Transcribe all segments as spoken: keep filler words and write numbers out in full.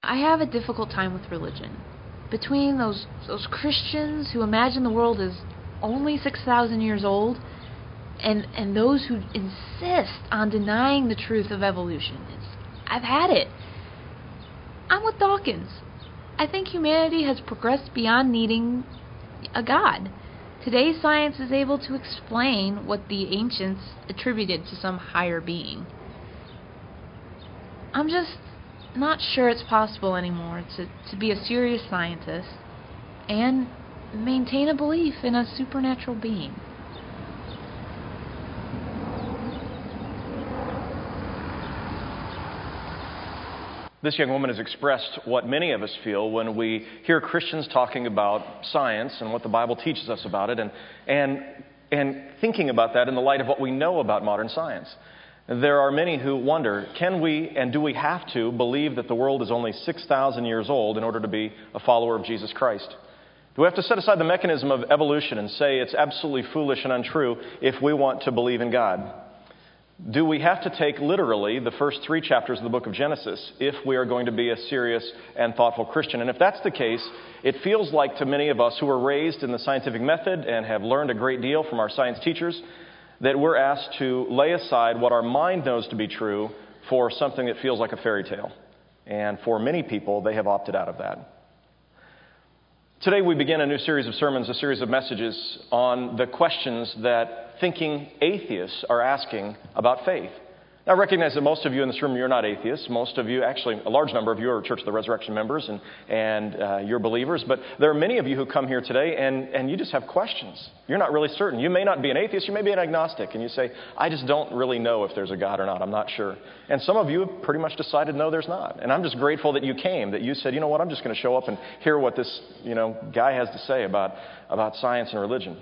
I have a difficult time with religion. Between those those Christians who imagine the world is only six thousand years old and and those who insist on denying the truth of evolution, it's, I've had it. I'm with Dawkins. I think humanity has progressed beyond needing a god. Today's science is able to explain what the ancients attributed to some higher being. I'm just not sure it's possible anymore to, to be a serious scientist and maintain a belief in a supernatural being. This young woman has expressed what many of us feel when we hear Christians talking about science and what the Bible teaches us about it, and and and thinking about that in the light of what we know about modern science. There are many who wonder, can we and do we have to believe that the world is only six thousand years old in order to be a follower of Jesus Christ? Do we have to set aside the mechanism of evolution and say it's absolutely foolish and untrue if we want to believe in God? Do we have to take literally the first three chapters of the book of Genesis if we are going to be a serious and thoughtful Christian? And if that's the case, it feels like to many of us who were raised in the scientific method and have learned a great deal from our science teachers that we're asked to lay aside what our mind knows to be true for something that feels like a fairy tale. And for many people, they have opted out of that. Today we begin a new series of sermons, a series of messages on the questions that thinking atheists are asking about faith. Now, I recognize that most of you in this room, you're not atheists. Most of you, actually a large number of you are Church of the Resurrection members and, and uh, you're believers. But there are many of you who come here today and, and you just have questions. You're not really certain. You may not be an atheist. You may be an agnostic. And you say, I just don't really know if there's a God or not. I'm not sure. And some of you have pretty much decided, no, there's not. And I'm just grateful that you came, that you said, you know what, I'm just going to show up and hear what this you know guy has to say about, about science and religion.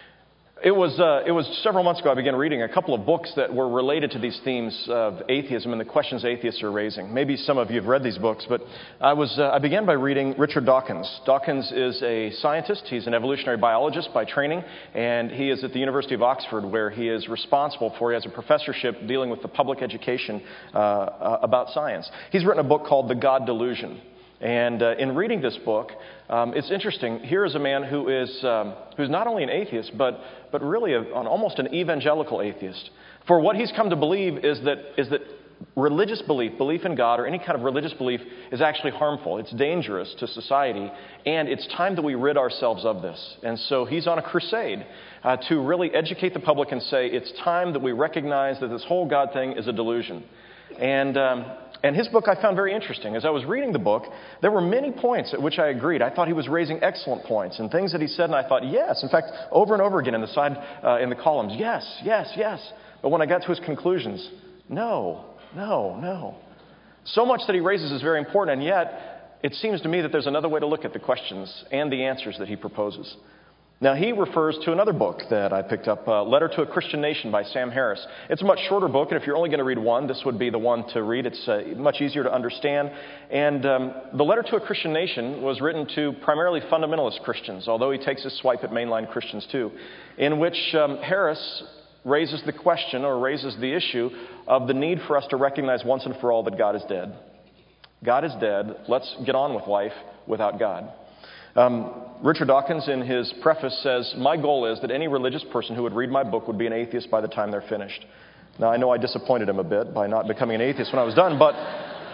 It was uh, it was several months ago I began reading a couple of books that were related to these themes of atheism and the questions atheists are raising. Maybe some of you have read these books, but I was uh, I began by reading Richard Dawkins. Dawkins is a scientist. He's an evolutionary biologist by training, and he is at the University of Oxford, where he is responsible for, he has a professorship dealing with the public education uh, uh, about science. He's written a book called The God Delusion. And uh, in reading this book, um, it's interesting. Here is a man who is um, who's not only an atheist, but but really a, an, almost an evangelical atheist. For what he's come to believe is that is that religious belief, belief in God, or any kind of religious belief is actually harmful. It's dangerous to society, and it's time that we rid ourselves of this. And so he's on a crusade uh, to really educate the public and say it's time that we recognize that this whole God thing is a delusion. And um, And his book I found very interesting. As I was reading the book, there were many points at which I agreed. I thought he was raising excellent points and things that he said, and I thought, yes. In fact, over and over again in the side, uh, in the columns, yes, yes, yes. But when I got to his conclusions, no, no, no. So much that he raises is very important, and yet it seems to me that there's another way to look at the questions and the answers that he proposes. Now, he refers to another book that I picked up, uh, Letter to a Christian Nation by Sam Harris. It's a much shorter book, and if you're only going to read one, this would be the one to read. It's uh, much easier to understand. And um, the Letter to a Christian Nation was written to primarily fundamentalist Christians, although he takes a swipe at mainline Christians too, in which um, Harris raises the question or raises the issue of the need for us to recognize once and for all that God is dead. God is dead. Let's get on with life without God. Um, Richard Dawkins, in his preface, says, my goal is that any religious person who would read my book would be an atheist by the time they're finished. Now, I know I disappointed him a bit by not becoming an atheist when I was done, but,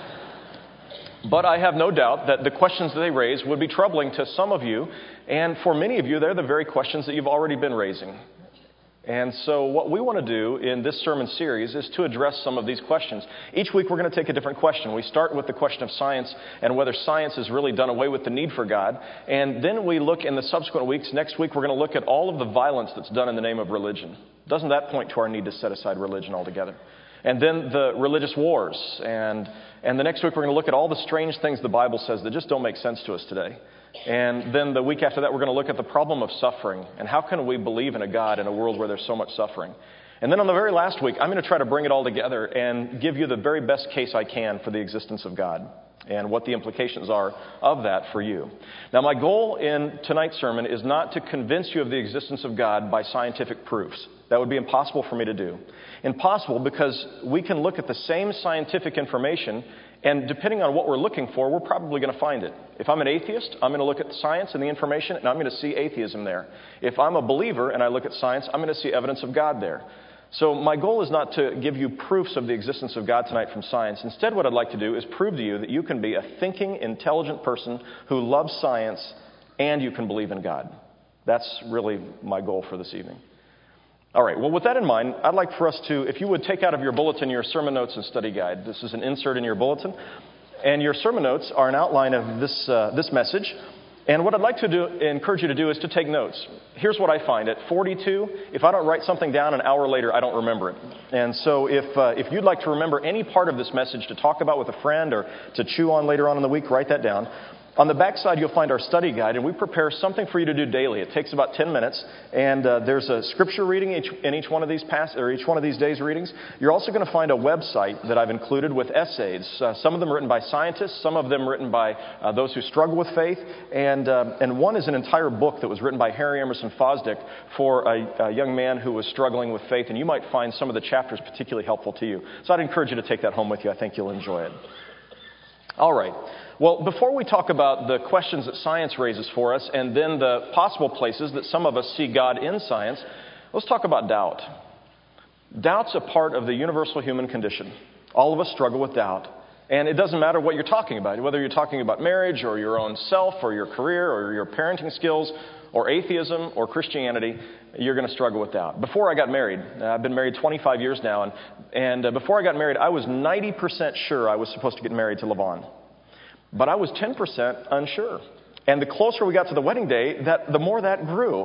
but I have no doubt that the questions that they raise would be troubling to some of you, and for many of you, they're the very questions that you've already been raising. And so what we want to do in this sermon series is to address some of these questions. Each week we're going to take a different question. We start with the question of science and whether science has really done away with the need for God. And then we look in the subsequent weeks. Next week we're going to look at all of the violence that's done in the name of religion. Doesn't that point to our need to set aside religion altogether? And then the religious wars. And, and the next week we're going to look at all the strange things the Bible says that just don't make sense to us today. And then the week after that, we're going to look at the problem of suffering and how can we believe in a God in a world where there's so much suffering. And then on the very last week, I'm going to try to bring it all together and give you the very best case I can for the existence of God and what the implications are of that for you. Now, my goal in tonight's sermon is not to convince you of the existence of God by scientific proofs. That would be impossible for me to do. Impossible because we can look at the same scientific information And depending on what we're looking for, we're probably going to find it. If I'm an atheist, I'm going to look at the science and the information, and I'm going to see atheism there. If I'm a believer and I look at science, I'm going to see evidence of God there. So my goal is not to give you proofs of the existence of God tonight from science. Instead, what I'd like to do is prove to you that you can be a thinking, intelligent person who loves science and you can believe in God. That's really my goal for this evening. All right, well, with that in mind, I'd like for us to, if you would take out of your bulletin your sermon notes and study guide. This is an insert in your bulletin. And your sermon notes are an outline of this uh, this message. And what I'd like to do, encourage you to do is to take notes. Here's what I find. At forty-two, if I don't write something down an hour later, I don't remember it. And so if uh, if you'd like to remember any part of this message to talk about with a friend or to chew on later on in the week, write that down. On the back side, you'll find our study guide, and we prepare something for you to do daily. It takes about ten minutes, and uh, there's a scripture reading each, in each one of these past, or each one of these days' readings. You're also going to find a website that I've included with essays. Uh, some of them written by scientists, some of them written by uh, those who struggle with faith, and uh, and one is an entire book that was written by Harry Emerson Fosdick for a, a young man who was struggling with faith, and you might find some of the chapters particularly helpful to you. So I'd encourage you to take that home with you. I think you'll enjoy it. All right. Well, before we talk about the questions that science raises for us and then the possible places that some of us see God in science, let's talk about doubt. Doubt's a part of the universal human condition. All of us struggle with doubt. And it doesn't matter what you're talking about, whether you're talking about marriage or your own self or your career or your parenting skills or atheism or Christianity, you're going to struggle with doubt. Before I got married, uh, I've been married twenty-five years now, and, and uh, before I got married, I was ninety percent sure I was supposed to get married to LaVon. But I was ten percent unsure. And the closer we got to the wedding day, that the more that grew.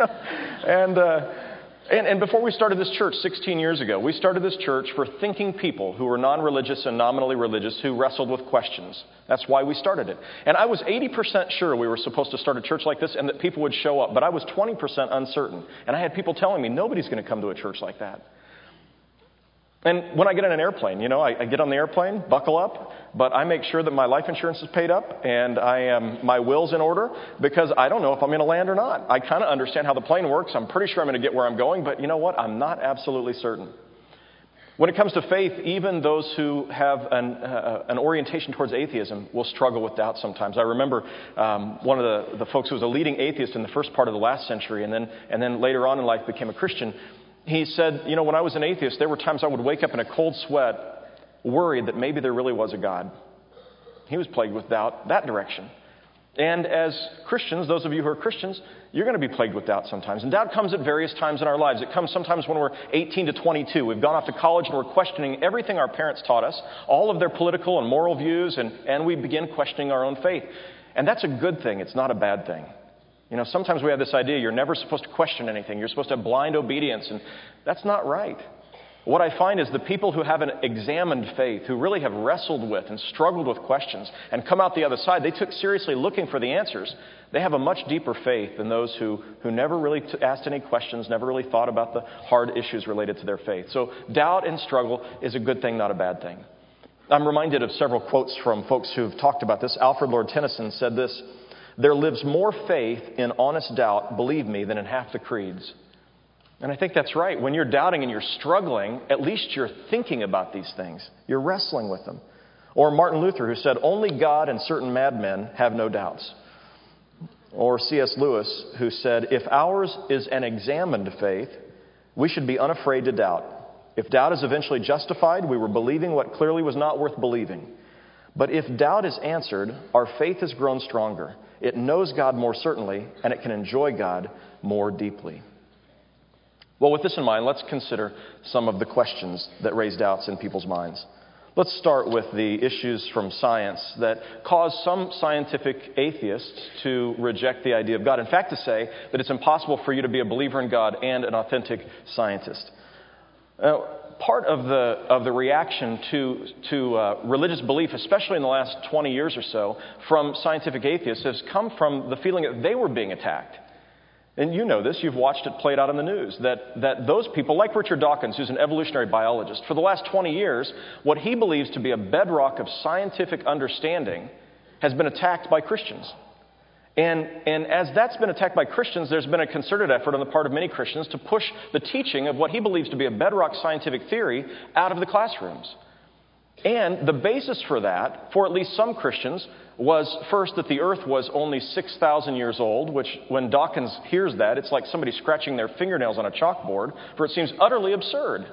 and, uh, and and before we started this church sixteen years ago, we started this church for thinking people who were non-religious and nominally religious who wrestled with questions. That's why we started it. And I was eighty percent sure we were supposed to start a church like this and that people would show up. But I was twenty percent uncertain. And I had people telling me, nobody's going to come to a church like that. And when I get on an airplane, you know, I, I get on the airplane, buckle up, but I make sure that my life insurance is paid up and I am my will's in order because I don't know if I'm going to land or not. I kind of understand how the plane works. I'm pretty sure I'm going to get where I'm going, but you know what? I'm not absolutely certain. When it comes to faith, even those who have an, uh, an orientation towards atheism will struggle with doubt sometimes. I remember um, one of the, the folks who was a leading atheist in the first part of the last century and then, and then later on in life became a Christian. He said, you know, when I was an atheist, there were times I would wake up in a cold sweat, worried that maybe there really was a God. He was plagued with doubt that direction. And as Christians, those of you who are Christians, you're going to be plagued with doubt sometimes. And doubt comes at various times in our lives. It comes sometimes when we're eighteen to twenty-two. We've gone off to college and we're questioning everything our parents taught us, all of their political and moral views, and, and we begin questioning our own faith. And that's a good thing. It's not a bad thing. You know, sometimes we have this idea you're never supposed to question anything. You're supposed to have blind obedience, and that's not right. What I find is the people who have an examined faith, who really have wrestled with and struggled with questions and come out the other side, they took seriously looking for the answers. They have a much deeper faith than those who, who never really t- asked any questions, never really thought about the hard issues related to their faith. So doubt and struggle is a good thing, not a bad thing. I'm reminded of several quotes from folks who've talked about this. Alfred Lord Tennyson said this, "There lives more faith in honest doubt, believe me, than in half the creeds." And I think that's right. When you're doubting and you're struggling, at least you're thinking about these things. You're wrestling with them. Or Martin Luther, who said, "Only God and certain madmen have no doubts." Or C S Lewis, who said, "If ours is an examined faith, we should be unafraid to doubt. If doubt is eventually justified, we were believing what clearly was not worth believing. But if doubt is answered, our faith has grown stronger. It knows God more certainly, and it can enjoy God more deeply." Well, with this in mind, let's consider some of the questions that raise doubts in people's minds. Let's start with the issues from science that cause some scientific atheists to reject the idea of God. In fact, to say that it's impossible for you to be a believer in God and an authentic scientist. Now, part of the of the reaction to to uh, religious belief, especially in the last twenty years or so, from scientific atheists has come from the feeling that they were being attacked. And you know this, you've watched it played out in the news, that, that those people, like Richard Dawkins, who's an evolutionary biologist, for the last twenty years, what he believes to be a bedrock of scientific understanding has been attacked by Christians. And, and as that's been attacked by Christians, there's been a concerted effort on the part of many Christians to push the teaching of what he believes to be a bedrock scientific theory out of the classrooms. And the basis for that, for at least some Christians, was first that the earth was only six thousand years old, which when Dawkins hears that, it's like somebody scratching their fingernails on a chalkboard, for it seems utterly absurd.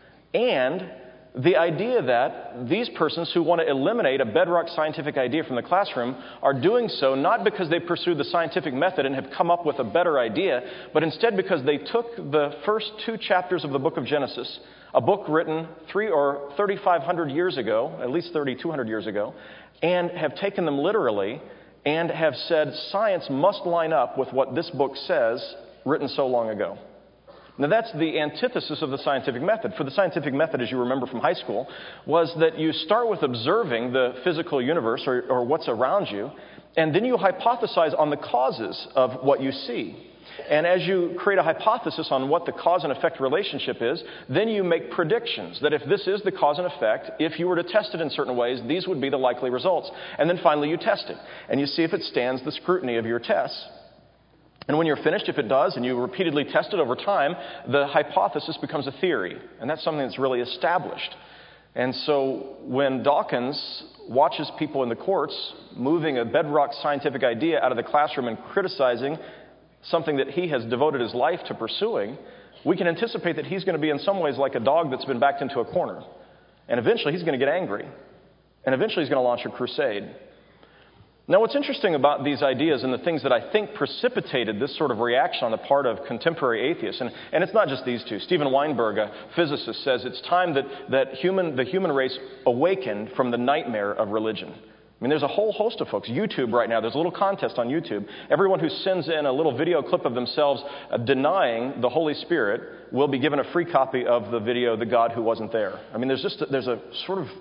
And the idea that these persons who want to eliminate a bedrock scientific idea from the classroom are doing so not because they pursued the scientific method and have come up with a better idea, but instead because they took the first two chapters of the book of Genesis, a book written three or thirty-five hundred years ago, at least thirty-two hundred years ago, and have taken them literally and have said science must line up with what this book says, written so long ago. Now, that's the antithesis of the scientific method. For the scientific method, as you remember from high school, was that you start with observing the physical universe or, or what's around you, and then you hypothesize on the causes of what you see. And as you create a hypothesis on what the cause and effect relationship is, then you make predictions that if this is the cause and effect, if you were to test it in certain ways, these would be the likely results. And then finally you test it, and you see if it stands the scrutiny of your tests. And when you're finished, if it does, and you repeatedly test it over time, the hypothesis becomes a theory. And that's something that's really established. And so when Dawkins watches people in the courts moving a bedrock scientific idea out of the classroom and criticizing something that he has devoted his life to pursuing, we can anticipate that he's going to be in some ways like a dog that's been backed into a corner. And eventually he's going to get angry. And eventually he's going to launch a crusade. Now, what's interesting about these ideas and the things that I think precipitated this sort of reaction on the part of contemporary atheists, and, and it's not just these two. Steven Weinberg, a physicist, says it's time that, that human, the human race awakened from the nightmare of religion. I mean, there's a whole host of folks. YouTube right now, there's a little contest on YouTube. Everyone who sends in a little video clip of themselves uh, denying the Holy Spirit will be given a free copy of the video, The God Who Wasn't There. I mean, there's just a, there's a sort of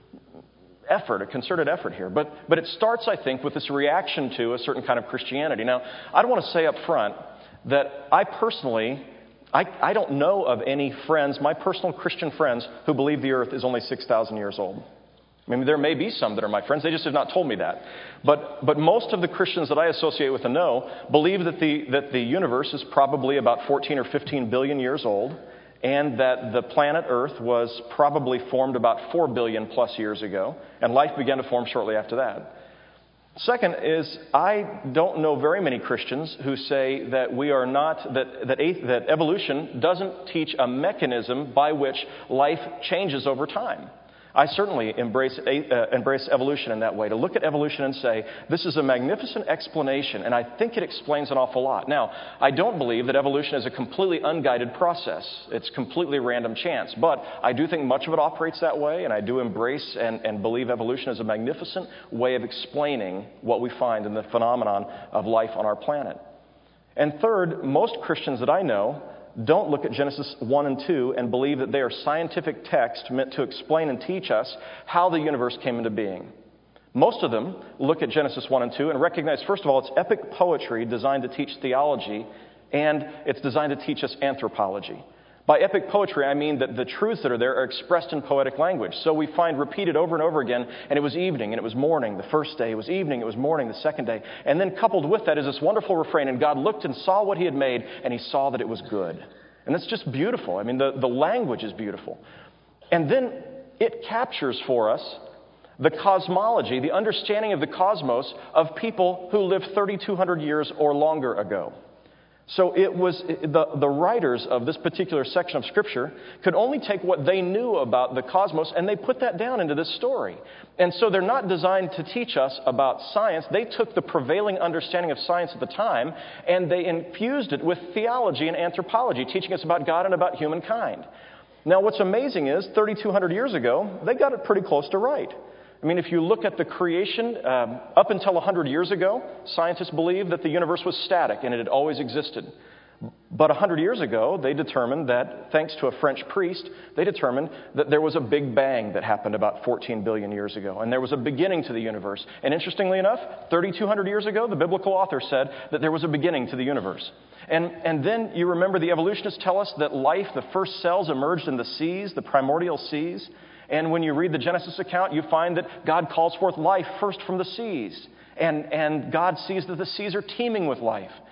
effort, a concerted effort here. But, but it starts, I think, with this reaction to a certain kind of Christianity. Now, I don't want to say up front that I personally, I, I don't know of any friends, my personal Christian friends, who believe the earth is only six thousand years old. I mean, there may be some that are my friends. They just have not told me that. But, but most of the Christians that I associate with and know believe that the, that the universe is probably about fourteen or fifteen billion years old, and that the planet Earth was probably formed about four billion plus years ago, and life began to form shortly after that. Second is, I don't know very many Christians who say that we are not, that, that, that evolution doesn't teach a mechanism by which life changes over time. I certainly embrace, uh, embrace evolution in that way, to look at evolution and say, this is a magnificent explanation, and I think it explains an awful lot. Now, I don't believe that evolution is a completely unguided process. It's completely random chance. But I do think much of it operates that way, and I do embrace and, and believe evolution is a magnificent way of explaining what we find in the phenomenon of life on our planet. And third, most Christians that I know don't look at Genesis one and two and believe that they are scientific texts meant to explain and teach us how the universe came into being. Most of them look at Genesis one and two and recognize, first of all, it's epic poetry designed to teach theology, and it's designed to teach us anthropology. By epic poetry, I mean that the truths that are there are expressed in poetic language. So we find repeated over and over again, and it was evening, and it was morning the first day, it was evening, it was morning the second day. And then coupled with that is this wonderful refrain, and God looked and saw what he had made, and he saw that it was good. And that's just beautiful. I mean, the, the language is beautiful. And then it captures for us the cosmology, the understanding of the cosmos of people who lived thirty-two hundred years or longer ago. So it was the, the writers of this particular section of Scripture could only take what they knew about the cosmos, and they put that down into this story. And so they're not designed to teach us about science. They took the prevailing understanding of science at the time, and they infused it with theology and anthropology, teaching us about God and about humankind. Now, what's amazing is, thirty-two hundred years ago, they got it pretty close to right. I mean, if you look at the creation, um, up until one hundred years ago, scientists believed that the universe was static and it had always existed. But one hundred years ago, they determined that, thanks to a French priest, they determined that there was a big bang that happened about fourteen billion years ago. And there was a beginning to the universe. And interestingly enough, thirty-two hundred years ago, the biblical author said that there was a beginning to the universe. And, and then you remember the evolutionists tell us that life, the first cells emerged in the seas, the primordial seas. And when you read the Genesis account, you find that God calls forth life first from the seas. And, and God sees that the seas are teeming with life.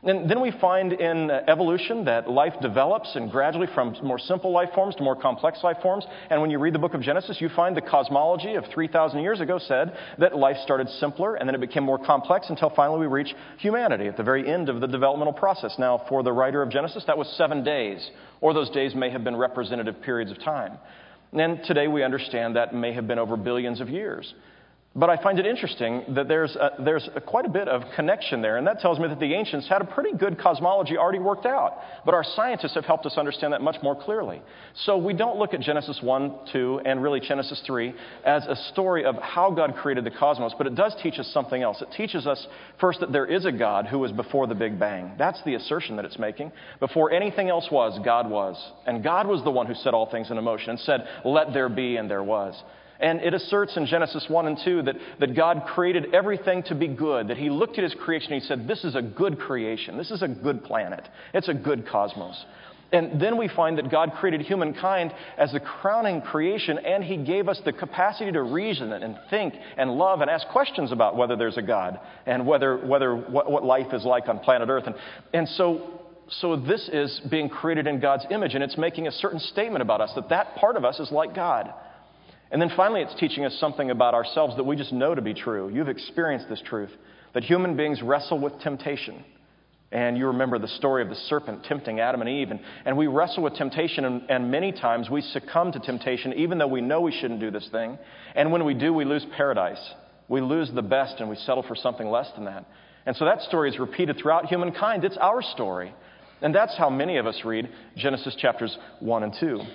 And then we find in evolution that life develops and gradually from more simple life forms to more complex life forms. And when you read the book of Genesis, you find the cosmology of three thousand years ago said that life started simpler and then it became more complex until finally we reach humanity at the very end of the developmental process. Now, for the writer of Genesis, that was seven days, or those days may have been representative periods of time. And today we understand that may have been over billions of years. But I find it interesting that there's a, there's a, quite a bit of connection there, and that tells me that the ancients had a pretty good cosmology already worked out. But our scientists have helped us understand that much more clearly. So we don't look at Genesis one, two, and really Genesis three as a story of how God created the cosmos, but it does teach us something else. It teaches us first that there is a God who was before the Big Bang. That's the assertion that it's making. Before anything else was, God was. And God was the one who set all things into motion and said, "Let there be," and there was. And it asserts in Genesis one and two that, that God created everything to be good, that He looked at His creation and He said, "This is a good creation. This is a good planet. It's a good cosmos." And then we find that God created humankind as the crowning creation, and He gave us the capacity to reason and think and love and ask questions about whether there's a God and whether, whether what, what life is like on planet Earth. And, and so, so this is being created in God's image, and it's making a certain statement about us, that that part of us is like God. And then finally, it's teaching us something about ourselves that we just know to be true. You've experienced this truth, that human beings wrestle with temptation. And you remember the story of the serpent tempting Adam and Eve. And, and we wrestle with temptation, and, and many times we succumb to temptation, even though we know we shouldn't do this thing. And when we do, we lose paradise. We lose the best, and we settle for something less than that. And so that story is repeated throughout humankind. It's our story. And that's how many of us read Genesis chapters one and two.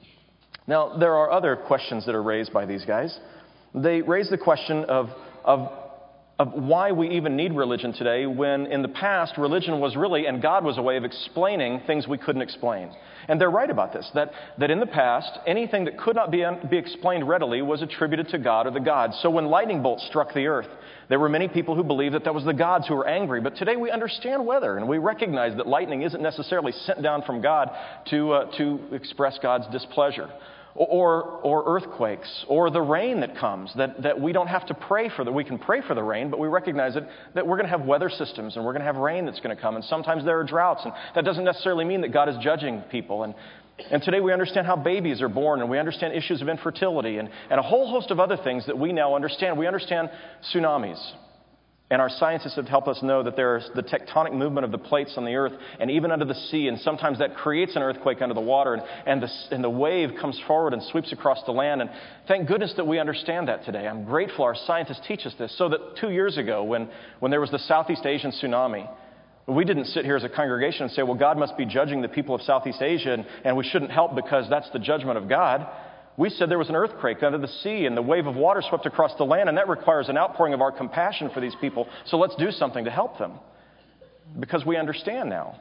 Now, there are other questions that are raised by these guys. They raise the question of, of, of why we even need religion today when in the past religion was really, and God was a way of explaining things we couldn't explain. And they're right about this, that, that in the past, anything that could not be, be explained readily was attributed to God or the gods. So when lightning bolts struck the earth, there were many people who believed that that was the gods who were angry. But today we understand weather, and we recognize that lightning isn't necessarily sent down from God to, uh, to express God's displeasure. Or, or earthquakes, or the rain that comes, that, that we don't have to pray for, that we can pray for the rain, but we recognize that, that we're going to have weather systems, and we're going to have rain that's going to come, and sometimes there are droughts, and that doesn't necessarily mean that God is judging people. And, and today we understand how babies are born, and we understand issues of infertility, and, and a whole host of other things that we now understand. We understand tsunamis. And our scientists have helped us know that there's the tectonic movement of the plates on the earth and even under the sea, and sometimes that creates an earthquake under the water, and, and, the, and the wave comes forward and sweeps across the land. And thank goodness that we understand that today. I'm grateful our scientists teach us this, so that two years ago when, when there was the Southeast Asian tsunami, we didn't sit here as a congregation and say, well, God must be judging the people of Southeast Asia, and, and we shouldn't help because that's the judgment of God. We said there was an earthquake under the sea and the wave of water swept across the land, and that requires an outpouring of our compassion for these people. So let's do something to help them, because we understand now.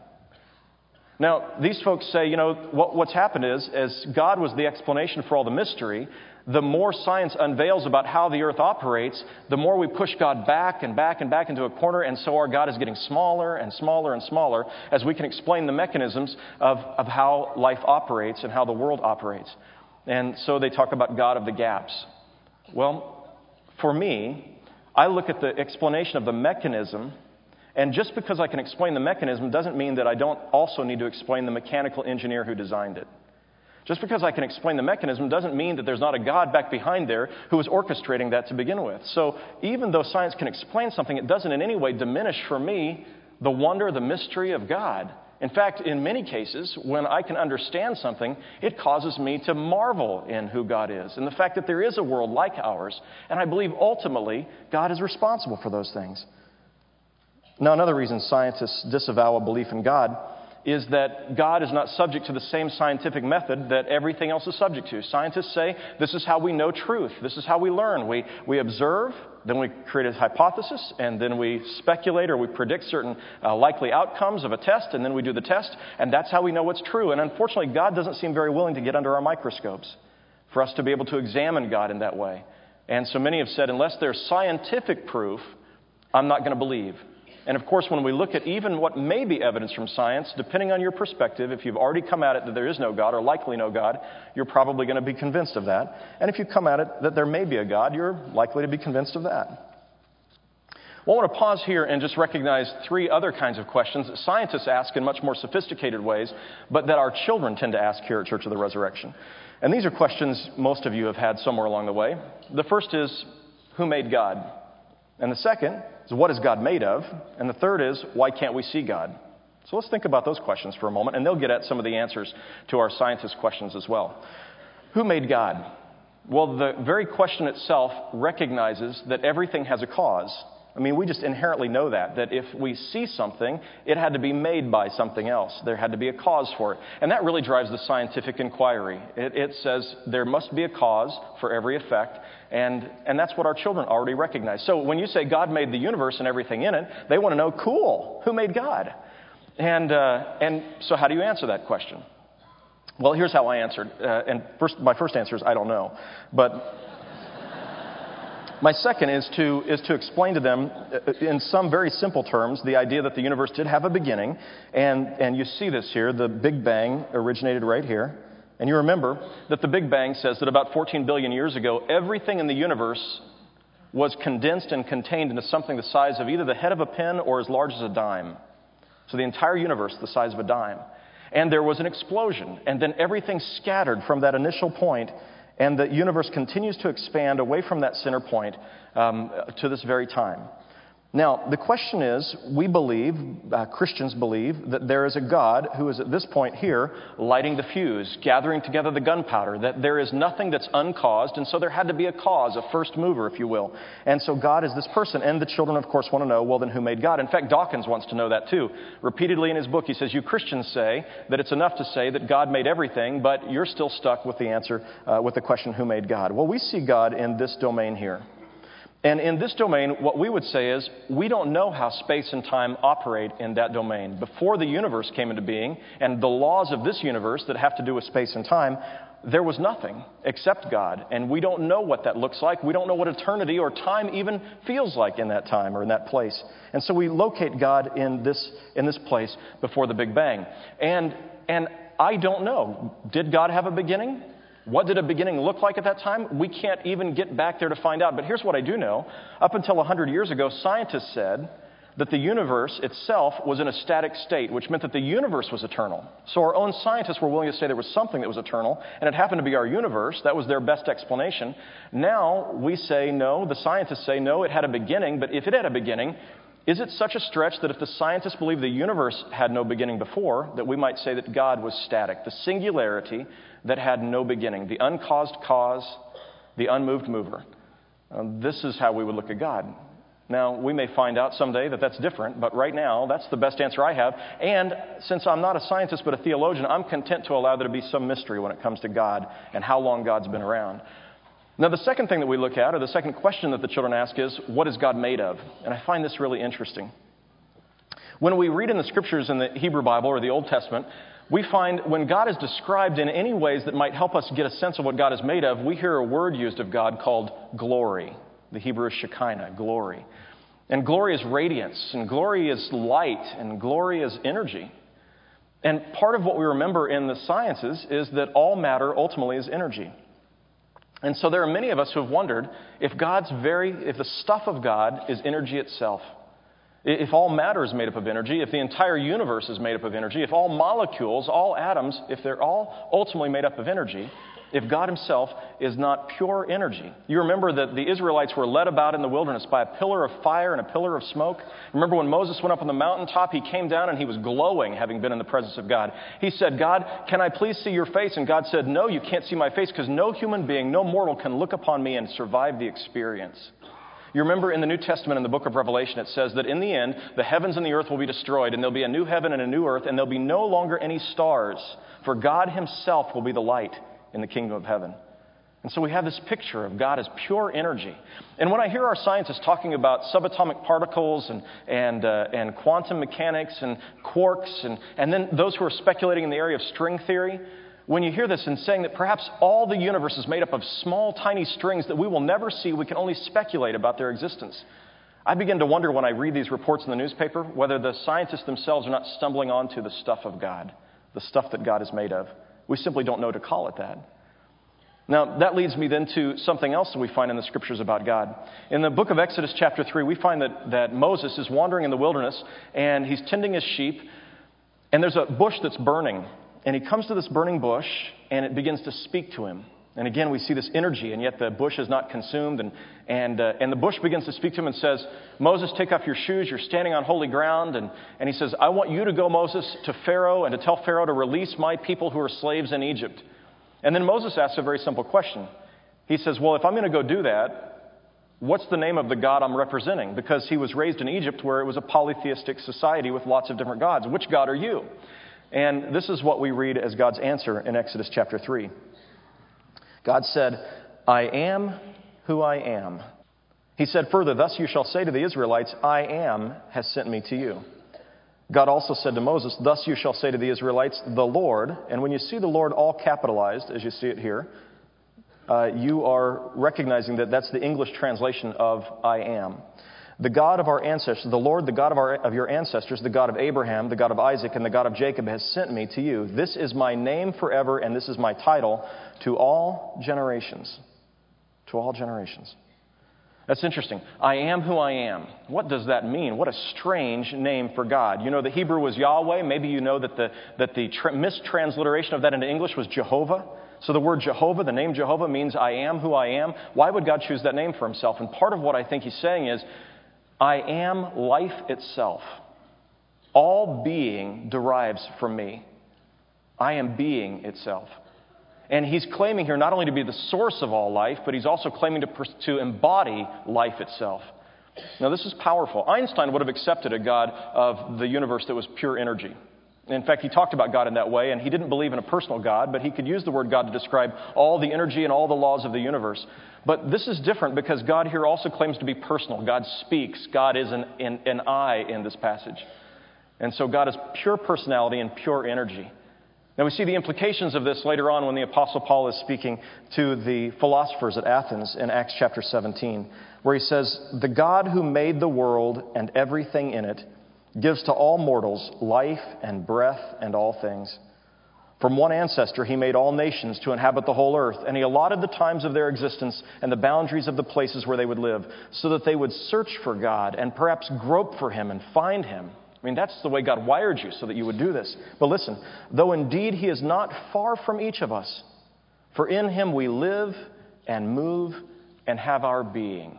Now, these folks say, you know, what, what's happened is, as God was the explanation for all the mystery, the more science unveils about how the earth operates, the more we push God back and back and back into a corner, and so our God is getting smaller and smaller and smaller as we can explain the mechanisms of, of how life operates and how the world operates. And so they talk about God of the gaps. Well, for me, I look at the explanation of the mechanism, and just because I can explain the mechanism doesn't mean that I don't also need to explain the mechanical engineer who designed it. Just because I can explain the mechanism doesn't mean that there's not a God back behind there who was orchestrating that to begin with. So even though science can explain something, it doesn't in any way diminish for me the wonder, the mystery of God. In fact, in many cases, when I can understand something, it causes me to marvel in who God is and the fact that there is a world like ours. And I believe ultimately God is responsible for those things. Now, another reason scientists disavow a belief in God is that God is not subject to the same scientific method that everything else is subject to. Scientists say this is how we know truth. This is how we learn. We, we observe, then we create a hypothesis, and then we speculate or we predict certain uh, likely outcomes of a test, and then we do the test, and that's how we know what's true. And unfortunately, God doesn't seem very willing to get under our microscopes for us to be able to examine God in that way. And so many have said, unless there's scientific proof, I'm not going to believe. And of course, when we look at even what may be evidence from science, depending on your perspective, if you've already come at it that there is no God or likely no God, you're probably going to be convinced of that. And if you come at it that there may be a God, you're likely to be convinced of that. Well, I want to pause here and just recognize three other kinds of questions that scientists ask in much more sophisticated ways, but that our children tend to ask here at Church of the Resurrection. And these are questions most of you have had somewhere along the way. The first is, who made God? And the second is, what is God made of? And the third is, why can't we see God? So let's think about those questions for a moment, and they'll get at some of the answers to our scientist questions as well. Who made God? Well, the very question itself recognizes that everything has a cause. I mean, we just inherently know that, that if we see something, it had to be made by something else. There had to be a cause for it. And that really drives the scientific inquiry. It, it says there must be a cause for every effect, and, and that's what our children already recognize. So when you say God made the universe and everything in it, they want to know, cool, who made God? And, uh, and so how do you answer that question? Well, here's how I answered. Uh, and first, my first answer is I don't know. But my second is to is to explain to them in some very simple terms the idea that the universe did have a beginning. And, and you see this here. The Big Bang originated right here. And you remember that the Big Bang says that about fourteen billion years ago, everything in the universe was condensed and contained into something the size of either the head of a pin or as large as a dime. So the entire universe the size of a dime. And there was an explosion, and then everything scattered from that initial point, and the universe continues to expand away from that center point um, to this very time. Now, the question is, we believe, uh, Christians believe, that there is a God who is at this point here lighting the fuse, gathering together the gunpowder, that there is nothing that's uncaused, and so there had to be a cause, a first mover, if you will. And so God is this person, and the children, of course, want to know, well, then who made God? In fact, Dawkins wants to know that too. Repeatedly in his book, he says, you Christians say that it's enough to say that God made everything, but you're still stuck with the answer, uh, with the question, who made God? Well, we see God in this domain here. And in this domain, what we would say is, we don't know how space and time operate in that domain. Before the universe came into being, and the laws of this universe that have to do with space and time, there was nothing except God. And we don't know what that looks like. We don't know what eternity or time even feels like in that time or in that place. And so we locate God in this, in this place before the Big Bang. And, and I don't know. Did God have a beginning? What did a beginning look like at that time? We can't even get back there to find out. But here's what I do know. Up until one hundred years ago, scientists said that the universe itself was in a static state, which meant that the universe was eternal. So our own scientists were willing to say there was something that was eternal, and it happened to be our universe. That was their best explanation. Now we say no, the scientists say no, it had a beginning, but if it had a beginning, is it such a stretch that if the scientists believe the universe had no beginning before, that we might say that God was static, the singularity that had no beginning, the uncaused cause, the unmoved mover? Um, this is how we would look at God. Now, we may find out someday that that's different, but right now, that's the best answer I have. And since I'm not a scientist but a theologian, I'm content to allow there to be some mystery when it comes to God and how long God's been around. Now, the second thing that we look at, or the second question that the children ask is, what is God made of? And I find this really interesting. When we read in the Scriptures in the Hebrew Bible or the Old Testament, we find when God is described in any ways that might help us get a sense of what God is made of, we hear a word used of God called glory. The Hebrew is Shekinah, glory. And glory is radiance, and glory is light, and glory is energy. And part of what we remember in the sciences is that all matter ultimately is energy. And so there are many of us who have wondered if God's very, if the stuff of God is energy itself. If all matter is made up of energy, if the entire universe is made up of energy, if all molecules, all atoms, if they're all ultimately made up of energy, if God himself is not pure energy. You remember that the Israelites were led about in the wilderness by a pillar of fire and a pillar of smoke. Remember when Moses went up on the mountaintop, he came down and he was glowing, having been in the presence of God. He said, God, can I please see your face? And God said, no, you can't see my face because no human being, no mortal can look upon me and survive the experience. You remember in the New Testament, in the book of Revelation, it says that in the end, the heavens and the earth will be destroyed, and there'll be a new heaven and a new earth, and there'll be no longer any stars, for God himself will be the light in the kingdom of heaven. And so we have this picture of God as pure energy. And when I hear our scientists talking about subatomic particles and, and, uh, and quantum mechanics and quarks, and, and then those who are speculating in the area of string theory, when you hear this and saying that perhaps all the universe is made up of small, tiny strings that we will never see, we can only speculate about their existence, I begin to wonder when I read these reports in the newspaper whether the scientists themselves are not stumbling onto the stuff of God, the stuff that God is made of. We simply don't know to call it that. Now, that leads me then to something else that we find in the Scriptures about God. In the book of Exodus chapter three, we find that, that Moses is wandering in the wilderness, and he's tending his sheep, and there's a bush that's burning. And he comes to this burning bush, and it begins to speak to him. And again, we see this energy, and yet the bush is not consumed. And, and, uh, and the bush begins to speak to him and says, Moses, take off your shoes. You're standing on holy ground. And, and he says, I want you to go, Moses, to Pharaoh and to tell Pharaoh to release my people who are slaves in Egypt. And then Moses asks a very simple question. He says, well, if I'm going to go do that, what's the name of the God I'm representing? Because he was raised in Egypt where it was a polytheistic society with lots of different gods. Which God are you? And this is what we read as God's answer in Exodus chapter three. God said, I am who I am. He said further, thus you shall say to the Israelites, I am has sent me to you. God also said to Moses, thus you shall say to the Israelites, the Lord. And when you see the Lord all capitalized, as you see it here, uh, you are recognizing that that's the English translation of I am. The God of our ancestors, the Lord, the God of, our, of your ancestors, the God of Abraham, the God of Isaac, and the God of Jacob has sent me to you. This is my name forever, and this is my title to all generations. To all generations. That's interesting. I am who I am. What does that mean? What a strange name for God. You know, the Hebrew was Yahweh. Maybe you know that the, that the tra- mistransliteration of that into English was Jehovah. So the word Jehovah, the name Jehovah, means I am who I am. Why would God choose that name for himself? And part of what I think he's saying is, I am life itself. All being derives from me. I am being itself. And he's claiming here not only to be the source of all life, but he's also claiming to, to embody life itself. Now, this is powerful. Einstein would have accepted a God of the universe that was pure energy. In fact, he talked about God in that way, and he didn't believe in a personal God, but he could use the word God to describe all the energy and all the laws of the universe. But this is different because God here also claims to be personal. God speaks. God is an, an, an I in this passage. And so God is pure personality and pure energy. Now we see the implications of this later on when the Apostle Paul is speaking to the philosophers at Athens in Acts chapter seventeen, where he says, the God who made the world and everything in it gives to all mortals life and breath and all things. From one ancestor he made all nations to inhabit the whole earth, and he allotted the times of their existence and the boundaries of the places where they would live, so that they would search for God and perhaps grope for him and find him. I mean, that's the way God wired you, so that you would do this. But listen, though indeed he is not far from each of us, for in him we live and move and have our being.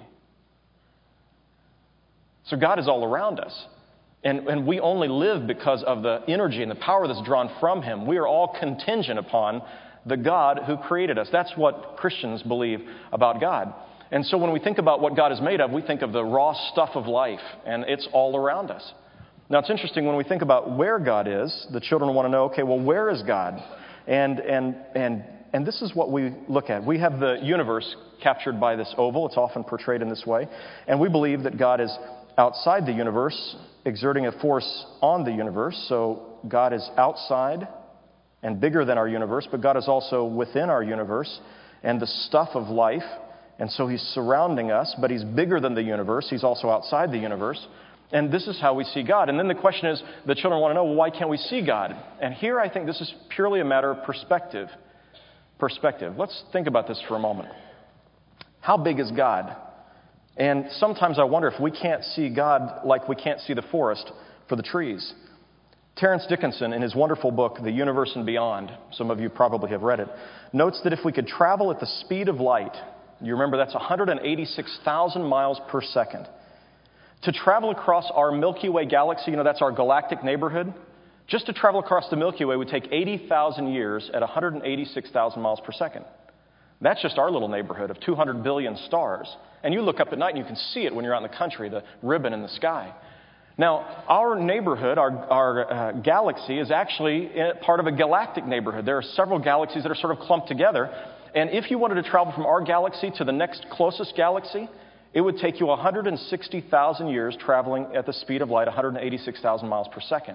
So God is all around us. And, and we only live because of the energy and the power that's drawn from him. We are all contingent upon the God who created us. That's what Christians believe about God. And so when we think about what God is made of, we think of the raw stuff of life, and it's all around us. Now, it's interesting when we think about where God is, the children want to know, okay, well, where is God? And, and, and, and this is what we look at. We have the universe captured by this oval. It's often portrayed in this way. And we believe that God is outside the universe, exerting a force on the universe. So God is outside and bigger than our universe, but God is also within our universe and the stuff of life. And so he's surrounding us, but he's bigger than the universe. He's also outside the universe. And this is how we see God. And then the question is, the children want to know, well, why can't we see God? And here I think this is purely a matter of perspective. Perspective. Let's think about this for a moment. How big is God? And sometimes I wonder if we can't see God like we can't see the forest for the trees. Terence Dickinson, in his wonderful book, The Universe and Beyond, some of you probably have read it, notes that if we could travel at the speed of light, you remember that's one hundred eighty-six thousand miles per second, to travel across our Milky Way galaxy, you know, that's our galactic neighborhood, just to travel across the Milky Way would take eighty thousand years at one hundred eighty-six thousand miles per second. That's just our little neighborhood of two hundred billion stars. And you look up at night and you can see it when you're out in the country, the ribbon in the sky. Now, our neighborhood, our, our uh, galaxy, is actually part of a galactic neighborhood. There are several galaxies that are sort of clumped together. And if you wanted to travel from our galaxy to the next closest galaxy, it would take you one hundred sixty thousand years traveling at the speed of light, one hundred eighty-six thousand miles per second.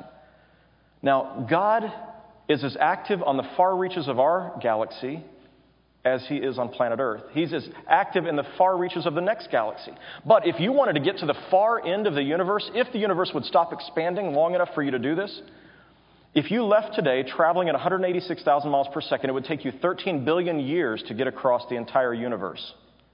Now, God is as active on the far reaches of our galaxy as he is on planet Earth. He's as active in the far reaches of the next galaxy. But if you wanted to get to the far end of the universe, if the universe would stop expanding long enough for you to do this, If you left today traveling at one hundred eighty-six thousand miles per second, it would take you thirteen billion years to get across the entire universe.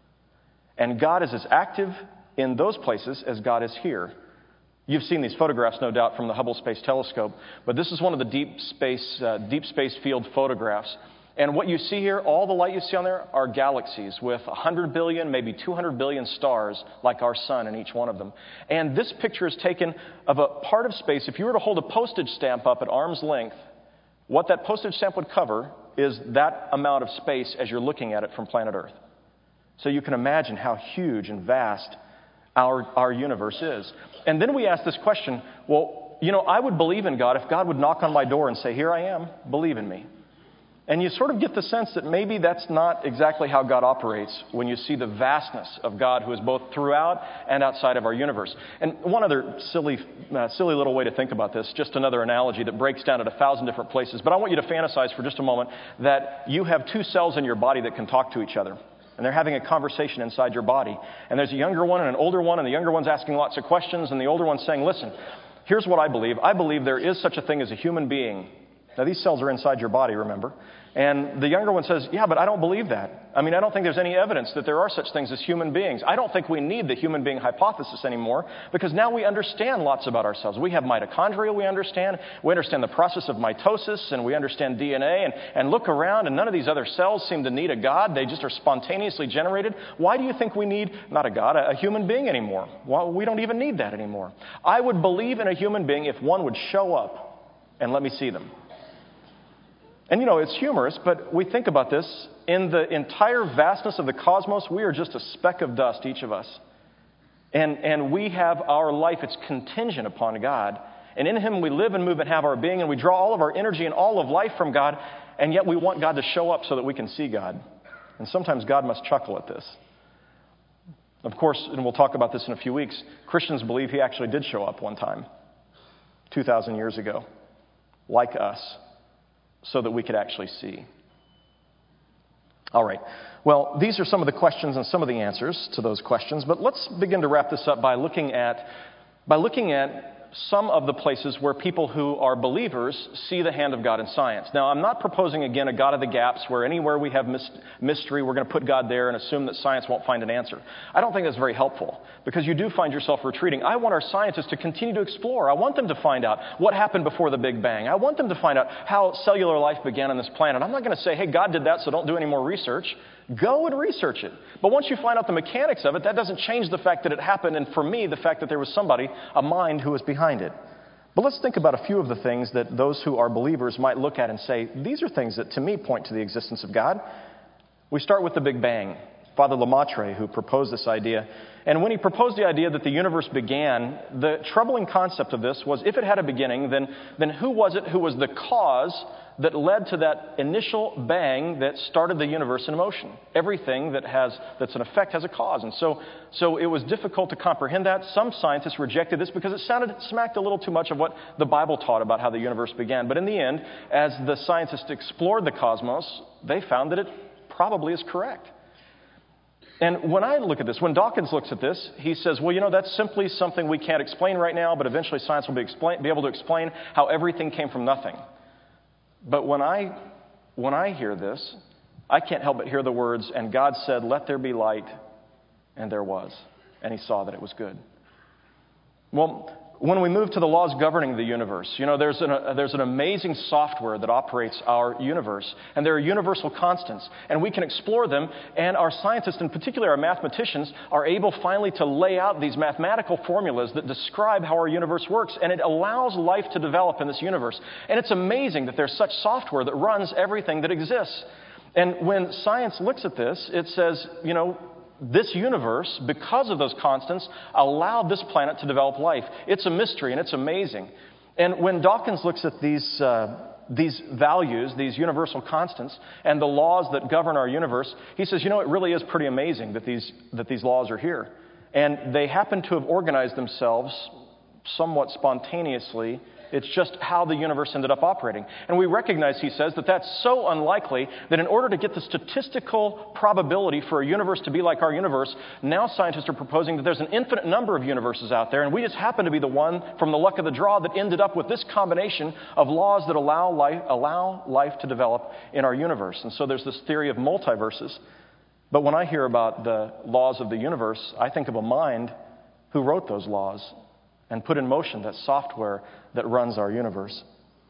And God is as active in those places as God is here. You've seen these photographs, no doubt, from the Hubble Space Telescope, but this is one of the deep space, uh, deep space field photographs. And what you see here, all the light you see on there are galaxies with one hundred billion, maybe two hundred billion stars like our sun in each one of them. And this picture is taken of a part of space. If you were to hold a postage stamp up at arm's length, what that postage stamp would cover is that amount of space as you're looking at it from planet Earth. So you can imagine how huge and vast our, our universe is. And then we ask this question, well, you know, I would believe in God if God would knock on my door and say, here I am, believe in me. And you sort of get the sense that maybe that's not exactly how God operates when you see the vastness of God who is both throughout and outside of our universe. And one other silly, uh, silly little way to think about this, just another analogy that breaks down at a thousand different places. But I want you to fantasize for just a moment that you have two cells in your body that can talk to each other. And they're having a conversation inside your body. And there's a younger one and an older one, and the younger one's asking lots of questions, and the older one's saying, listen, here's what I believe. I believe there is such a thing as a human being. Now, these cells are inside your body, remember? And the younger one says, yeah, but I don't believe that. I mean, I don't think there's any evidence that there are such things as human beings. I don't think we need the human being hypothesis anymore because now we understand lots about ourselves. We have mitochondria, we understand. We understand the process of mitosis, and we understand D N A. And, and look around, and none of these other cells seem to need a God. They just are spontaneously generated. Why do you think we need, not a God, a, a human being anymore? Well, we don't even need that anymore. I would believe in a human being if one would show up and let me see them. And, you know, it's humorous, but we think about this. In the entire vastness of the cosmos, we are just a speck of dust, each of us. And, and we have our life, it's contingent upon God. And in Him we live and move and have our being, and we draw all of our energy and all of life from God, and yet we want God to show up so that we can see God. And sometimes God must chuckle at this. Of course, and we'll talk about this in a few weeks, Christians believe He actually did show up one time, two thousand years ago, like us, so that we could actually see. All right. Well, these are some of the questions and some of the answers to those questions, but let's begin to wrap this up by looking at by looking at some of the places where people who are believers see the hand of God in science. Now, I'm not proposing, again, a God of the gaps where anywhere we have mystery, we're going to put God there and assume that science won't find an answer. I don't think that's very helpful because you do find yourself retreating. I want our scientists to continue to explore. I want them to find out what happened before the Big Bang. I want them to find out how cellular life began on this planet. I'm not going to say, hey, God did that, so don't do any more research. Go and research it. But once you find out the mechanics of it, that doesn't change the fact that it happened, and for me, the fact that there was somebody, a mind, who was behind it. But let's think about a few of the things that those who are believers might look at and say, these are things that to me point to the existence of God. We start with the Big Bang. Father Lemaitre, who proposed this idea. And when he proposed the idea that the universe began, the troubling concept of this was if it had a beginning, then, then who was it who was the cause that led to that initial bang that started the universe in motion? Everything that has that's an effect has a cause. And so, so it was difficult to comprehend that. Some scientists rejected this because it sounded it smacked a little too much of what the Bible taught about how the universe began. But in the end, as the scientists explored the cosmos, they found that it probably is correct. And when I look at this, when Dawkins looks at this, he says, well, you know, that's simply something we can't explain right now, but eventually science will be, explain, be able to explain how everything came from nothing. But when I, when I hear this, I can't help but hear the words, and God said, let there be light, and there was. And He saw that it was good. Well, when we move to the laws governing the universe, you know, there's an, uh, there's an amazing software that operates our universe, and there are universal constants, and we can explore them, and our scientists, in particular our mathematicians, are able finally to lay out these mathematical formulas that describe how our universe works, and it allows life to develop in this universe. And it's amazing that there's such software that runs everything that exists. And when science looks at this, it says, you know, this universe, because of those constants, allowed this planet to develop life. It's a mystery, and it's amazing. And when Dawkins looks at these, uh, these values, these universal constants, and the laws that govern our universe, he says, you know, it really is pretty amazing that these, that these laws are here. And they happen to have organized themselves somewhat spontaneously It's just how the universe ended up operating. And we recognize, he says, that that's so unlikely that in order to get the statistical probability for a universe to be like our universe, now scientists are proposing that there's an infinite number of universes out there, and we just happen to be the one from the luck of the draw that ended up with this combination of laws that allow life, allow life to develop in our universe. And so there's this theory of multiverses. But when I hear about the laws of the universe, I think of a mind who wrote those laws and put in motion that software that runs our universe.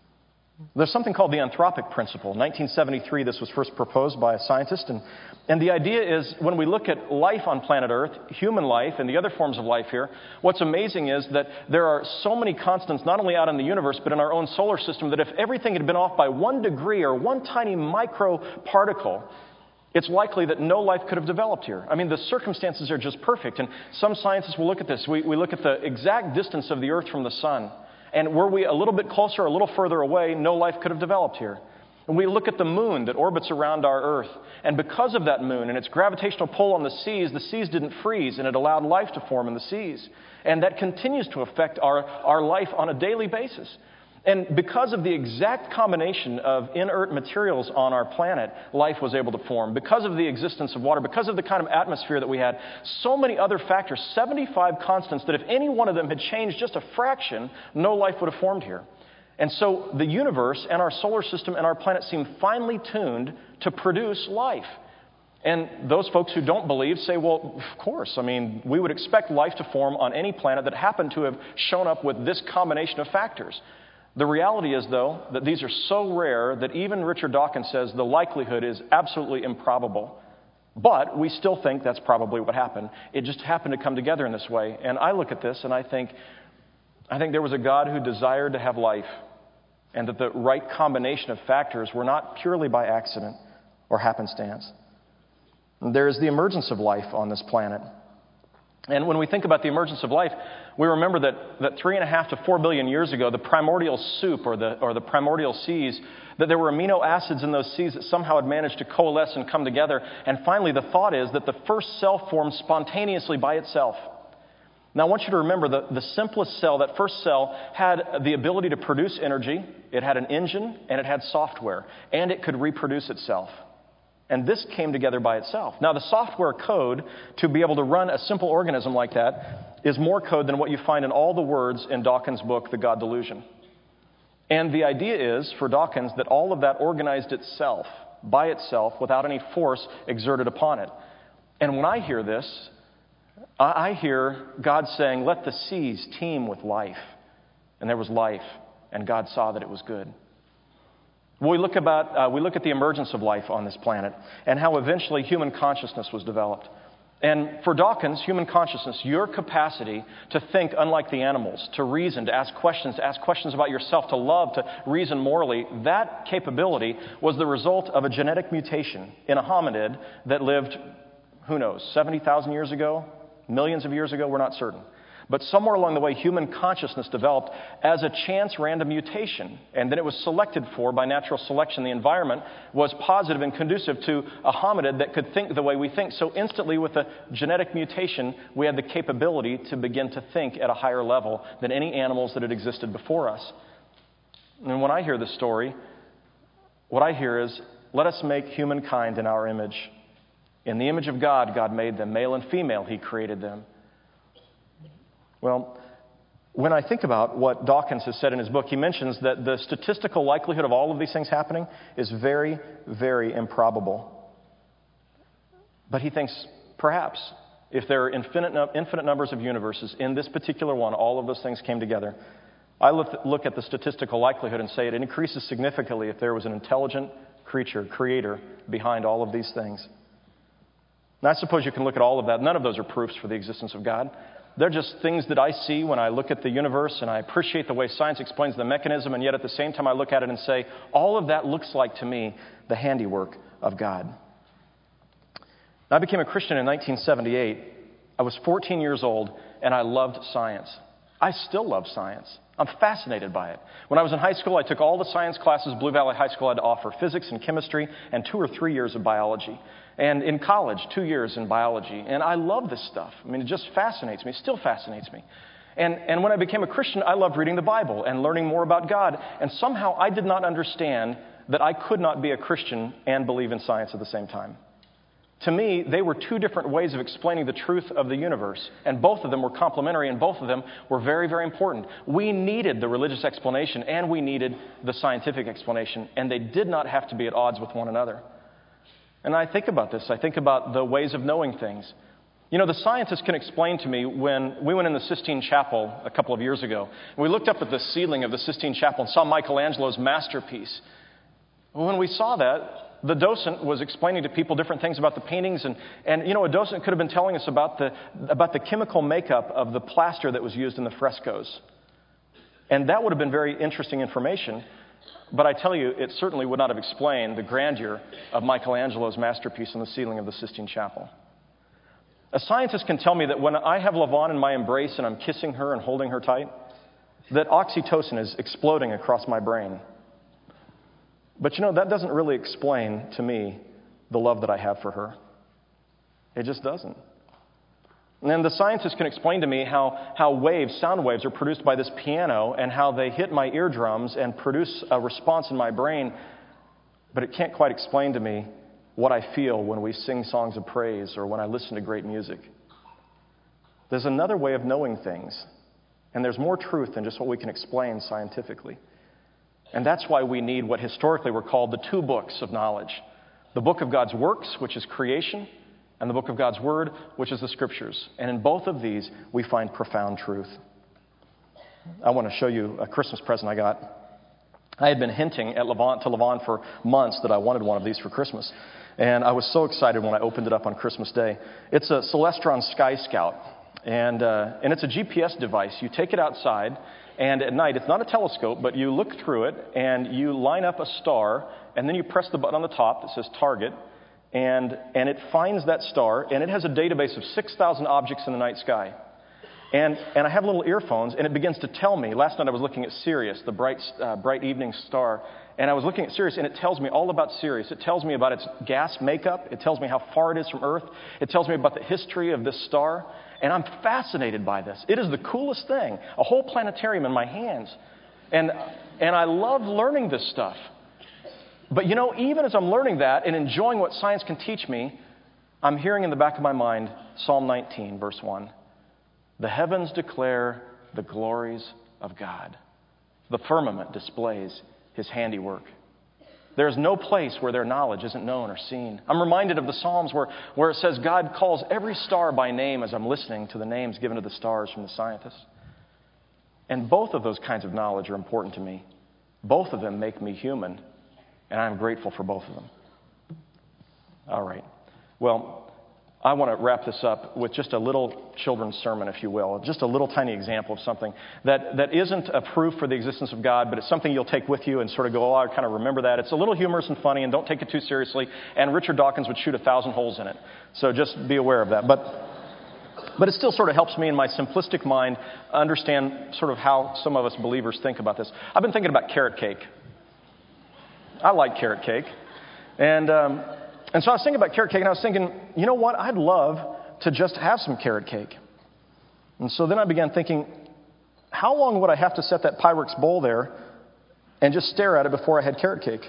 There's something called the anthropic principle. In nineteen seventy-three, this was first proposed by a scientist. And, and the idea is when we look at life on planet Earth, human life and the other forms of life here, what's amazing is that there are so many constants, not only out in the universe, but in our own solar system, that if everything had been off by one degree or one tiny micro particle, it's likely that no life could have developed here. I mean, the circumstances are just perfect. And some scientists will look at this. We, we look at the exact distance of the Earth from the sun. And were we a little bit closer or a little further away, no life could have developed here. And we look at the moon that orbits around our Earth. And because of that moon and its gravitational pull on the seas, the seas didn't freeze, and it allowed life to form in the seas. And that continues to affect our, our life on a daily basis. And because of the exact combination of inert materials on our planet, life was able to form. Because of the existence of water, because of the kind of atmosphere that we had, so many other factors, seventy-five constants, that if any one of them had changed just a fraction, no life would have formed here. And so the universe and our solar system and our planet seem finely tuned to produce life. And those folks who don't believe say, well, of course, I mean, we would expect life to form on any planet that happened to have shown up with this combination of factors. The reality is, though, that these are so rare that even Richard Dawkins says the likelihood is absolutely improbable. But we still think that's probably what happened. It just happened to come together in this way. And I look at this and I think, I think there was a God who desired to have life, and that the right combination of factors were not purely by accident or happenstance. There is the emergence of life on this planet. And when we think about the emergence of life, we remember that, that three and a half to four billion years ago, the primordial soup or the, or the primordial seas, that there were amino acids in those seas that somehow had managed to coalesce and come together. And finally, the thought is that the first cell formed spontaneously by itself. Now, I want you to remember the, the simplest cell, that first cell, had the ability to produce energy, it had an engine, and it had software, and it could reproduce itself. And this came together by itself. Now, the software code to be able to run a simple organism like that is more code than what you find in all the words in Dawkins' book, The God Delusion. And the idea is, for Dawkins, that all of that organized itself, by itself, without any force exerted upon it. And when I hear this, I hear God saying, let the seas teem with life. And there was life, and God saw that it was good. We look, about, uh, we look at the emergence of life on this planet and how eventually human consciousness was developed. And for Dawkins, human consciousness, your capacity to think unlike the animals, to reason, to ask questions, to ask questions about yourself, to love, to reason morally, that capability was the result of a genetic mutation in a hominid that lived, who knows, seventy thousand years ago, millions of years ago, we're not certain. But somewhere along the way, human consciousness developed as a chance random mutation. And then it was selected for by natural selection. The environment was positive and conducive to a hominid that could think the way we think. So instantly, with a genetic mutation, we had the capability to begin to think at a higher level than any animals that had existed before us. And when I hear this story, what I hear is, let us make humankind in our image. In the image of God, God made them. Male and female, He created them. Well, when I think about what Dawkins has said in his book, he mentions that the statistical likelihood of all of these things happening is very, very improbable. But he thinks, perhaps, if there are infinite, infinite numbers of universes, in this particular one, all of those things came together. I look, look at the statistical likelihood and say it increases significantly if there was an intelligent creature, creator, behind all of these things. Now, I suppose you can look at all of that. None of those are proofs for the existence of God. They're just things that I see when I look at the universe, and I appreciate the way science explains the mechanism, and yet at the same time I look at it and say, all of that looks like to me the handiwork of God. I became a Christian in nineteen seventy-eight. I was fourteen years old, and I loved science. I still love science. I'm fascinated by it. When I was in high school, I took all the science classes Blue Valley High School had to offer, physics and chemistry, and two or three years of biology. And in college, two years in biology. And I love this stuff. I mean, it just fascinates me. It still fascinates me. And, and when I became a Christian, I loved reading the Bible and learning more about God. And somehow I did not understand that I could not be a Christian and believe in science at the same time. To me, they were two different ways of explaining the truth of the universe. And both of them were complementary, and both of them were very, very important. We needed the religious explanation, and we needed the scientific explanation. And they did not have to be at odds with one another. And I think about this. I think about the ways of knowing things. You know, the scientists can explain to me when we went in the Sistine Chapel a couple of years ago. And we looked up at the ceiling of the Sistine Chapel and saw Michelangelo's masterpiece. When we saw that, the docent was explaining to people different things about the paintings. And, and you know, a docent could have been telling us about the, about the chemical makeup of the plaster that was used in the frescoes. And that would have been very interesting information. But I tell you, it certainly would not have explained the grandeur of Michelangelo's masterpiece on the ceiling of the Sistine Chapel. A scientist can tell me that when I have LaVon in my embrace and I'm kissing her and holding her tight, that oxytocin is exploding across my brain. But you know, that doesn't really explain to me the love that I have for her. It just doesn't. And then the scientists can explain to me how, how waves, sound waves, are produced by this piano and how they hit my eardrums and produce a response in my brain. But it can't quite explain to me what I feel when we sing songs of praise or when I listen to great music. There's another way of knowing things, and there's more truth than just what we can explain scientifically. And that's why we need what historically were called the two books of knowledge. The book of God's works, which is creation, and the book of God's word, which is the scriptures. And in both of these, we find profound truth. I want to show you a Christmas present I got. I had been hinting at Levant, to Levon for months that I wanted one of these for Christmas. And I was so excited when I opened it up on Christmas Day. It's a Celestron Sky Scout. And, uh, and it's a G P S device. You take it outside, and at night, it's not a telescope, but you look through it, and you line up a star, and then you press the button on the top that says target, and, and it finds that star, and it has a database of six thousand objects in the night sky. And, and I have little earphones, and it begins to tell me. Last night I was looking at Sirius, the bright, uh, bright evening star, and I was looking at Sirius, and it tells me all about Sirius. It tells me about its gas makeup. It tells me how far it is from Earth. It tells me about the history of this star. And I'm fascinated by this. It is the coolest thing. A whole planetarium in my hands. And, and I love learning this stuff. But you know, even as I'm learning that and enjoying what science can teach me, I'm hearing in the back of my mind Psalm nineteen, verse one. The heavens declare the glories of God. The firmament displays his handiwork. There's no place where their knowledge isn't known or seen. I'm reminded of the Psalms where, where it says God calls every star by name as I'm listening to the names given to the stars from the scientists. And both of those kinds of knowledge are important to me. Both of them make me human, and I'm grateful for both of them. All right. Well, I want to wrap this up with just a little children's sermon, if you will, just a little tiny example of something that, that isn't a proof for the existence of God, but it's something you'll take with you and sort of go, oh, I kind of remember that. It's a little humorous and funny, and don't take it too seriously, and Richard Dawkins would shoot a thousand holes in it. So just be aware of that. But, but it still sort of helps me in my simplistic mind understand sort of how some of us believers think about this. I've been thinking about carrot cake. I like carrot cake. And... Um, And so I was thinking about carrot cake, and I was thinking, you know what? I'd love to just have some carrot cake. And so then I began thinking, how long would I have to set that Pyrex bowl there and just stare at it before I had carrot cake?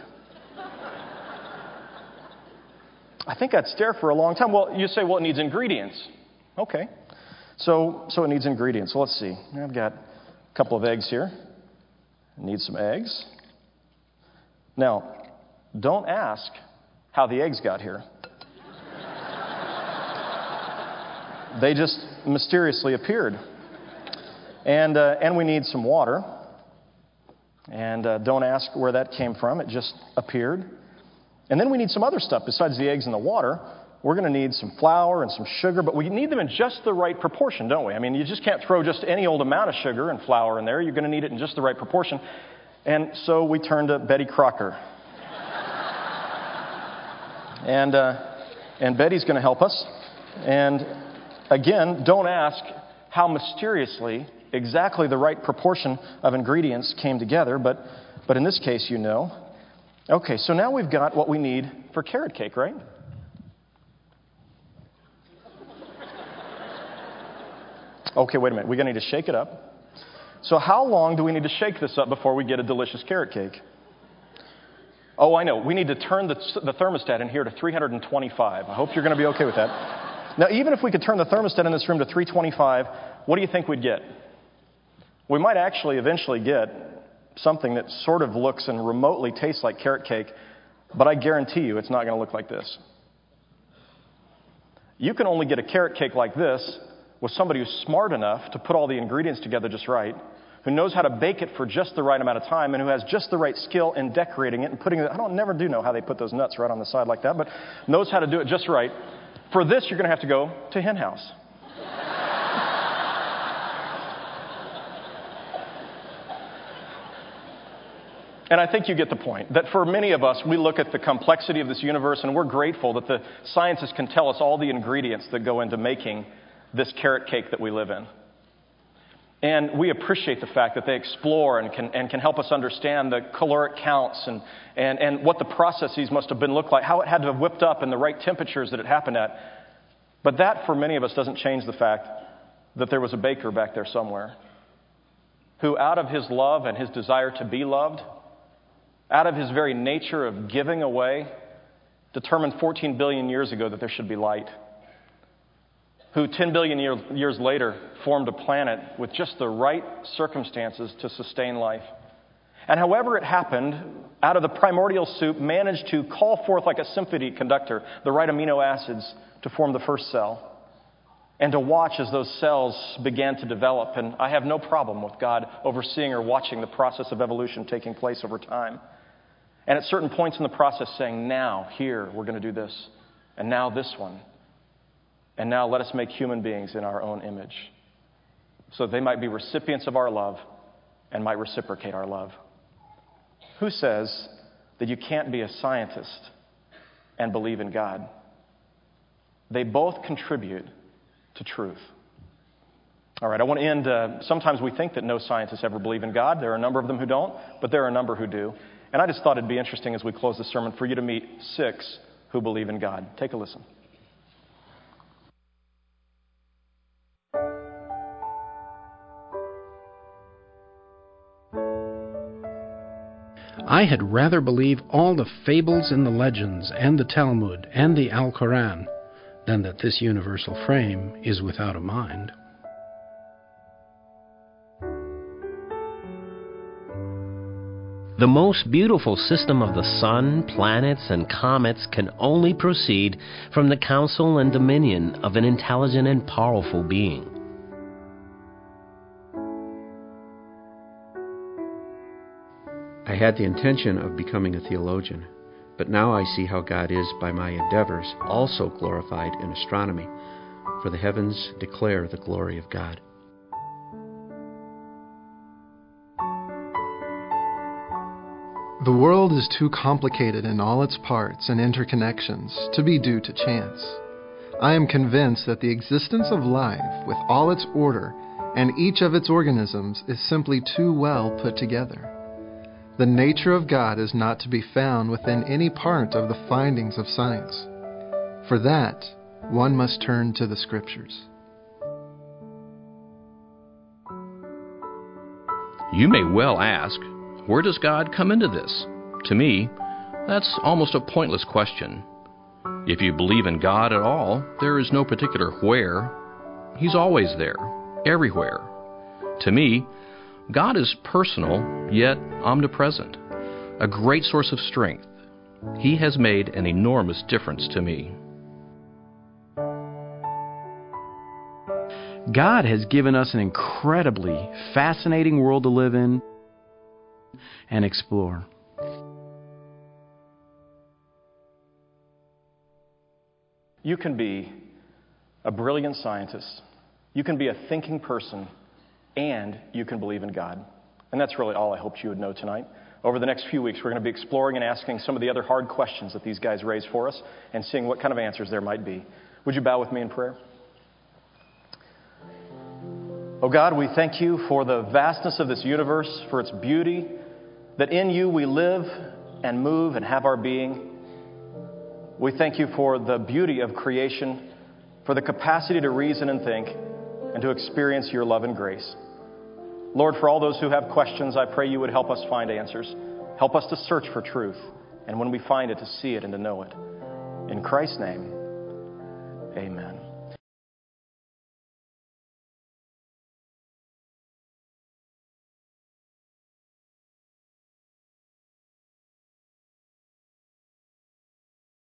I think I'd stare for a long time. Well, you say, well, it needs ingredients. Okay. So, so it needs ingredients. So let's see. I've got a couple of eggs here. I need some eggs. Now, don't ask how the eggs got here. They just mysteriously appeared. And uh, and we need some water. And uh, don't ask where that came from. It just appeared. And then we need some other stuff besides the eggs and the water. We're going to need some flour and some sugar, but we need them in just the right proportion, don't we? I mean, you just can't throw just any old amount of sugar and flour in there. You're going to need it in just the right proportion. And so we turn to Betty Crocker. And uh, and Betty's going to help us. And again, don't ask how mysteriously exactly the right proportion of ingredients came together, but but in this case, you know. Okay, so now we've got what we need for carrot cake, right? Okay, wait a minute. We're going to need to shake it up. So how long do we need to shake this up before we get a delicious carrot cake? Oh, I know. We need to turn the, the thermostat in here to three hundred twenty-five. I hope you're going to be okay with that. Now, even if we could turn the thermostat in this room to three twenty-five, what do you think we'd get? We might actually eventually get something that sort of looks and remotely tastes like carrot cake, but I guarantee you it's not going to look like this. You can only get a carrot cake like this with somebody who's smart enough to put all the ingredients together just right, who knows how to bake it for just the right amount of time, and who has just the right skill in decorating it and putting it. I don't never do know how they put those nuts right on the side like that, but knows how to do it just right. For this, you're going to have to go to Hen House. And I think you get the point, that for many of us, we look at the complexity of this universe, and we're grateful that the scientists can tell us all the ingredients that go into making this carrot cake that we live in. And we appreciate the fact that they explore and can, and can help us understand the caloric counts and, and, and what the processes must have been looked like, how it had to have whipped up and the right temperatures that it happened at. But that, for many of us, doesn't change the fact that there was a baker back there somewhere who, out of his love and his desire to be loved, out of his very nature of giving away, determined fourteen billion years ago that there should be light. Who ten billion year, years later formed a planet with just the right circumstances to sustain life. And however it happened, out of the primordial soup, managed to call forth like a symphony conductor the right amino acids to form the first cell. And to watch as those cells began to develop. And I have no problem with God overseeing or watching the process of evolution taking place over time. And at certain points in the process saying, now, here, we're going to do this. And now this one. And now let us make human beings in our own image, so they might be recipients of our love and might reciprocate our love. Who says that you can't be a scientist and believe in God? They both contribute to truth. All right, I want to end. Uh, sometimes we think that no scientists ever believe in God. There are a number of them who don't, but there are a number who do. And I just thought it'd be interesting as we close the sermon for you to meet six who believe in God. Take a listen. I had rather believe all the fables and the legends and the Talmud and the Al-Quran than that this universal frame is without a mind. The most beautiful system of the sun, planets, and comets can only proceed from the counsel and dominion of an intelligent and powerful being. I had the intention of becoming a theologian, but now I see how God is, by my endeavors, also glorified in astronomy, for the heavens declare the glory of God. The world is too complicated in all its parts and interconnections to be due to chance. I am convinced that the existence of life, with all its order and each of its organisms, is simply too well put together. The nature of God is not to be found within any part of the findings of science. For that, one must turn to the Scriptures. You may well ask, where does God come into this? To me, that's almost a pointless question. If you believe in God at all, there is no particular where. He's always there, everywhere. To me, God is personal, yet omnipresent, a great source of strength. He has made an enormous difference to me. God has given us an incredibly fascinating world to live in and explore. You can be a brilliant scientist. You can be a thinking person. And you can believe in God. And that's really all I hoped you would know tonight. Over the next few weeks, we're going to be exploring and asking some of the other hard questions that these guys raise for us and seeing what kind of answers there might be. Would you bow with me in prayer? Oh God, we thank you for the vastness of this universe, for its beauty, that in you we live and move and have our being. We thank you for the beauty of creation, for the capacity to reason and think, and to experience your love and grace. Lord, for all those who have questions, I pray you would help us find answers. Help us to search for truth, and when we find it, to see it and to know it. In Christ's name, amen.